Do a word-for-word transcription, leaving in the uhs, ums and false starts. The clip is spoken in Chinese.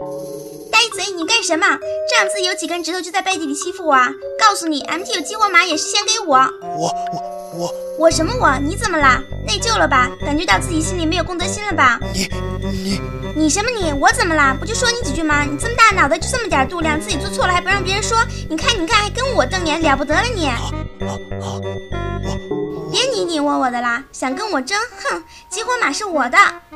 呆嘴，你干什么？这样自己有几根指头就在背地里欺负我啊！告诉你 ，M T 有激活码也是先给我。 我我我我什么我？你怎么啦？内疚了吧？感觉到自己心里没有公德心了吧？ 你你你什么你？我怎么啦？不就说你几句吗？你这么大脑袋就这么点度量，自己做错了还不让别人说？你看你看，还跟我瞪眼，了不得了你！ 啊啊啊！我别你你我我的啦，想跟我争？哼，激活码是我的。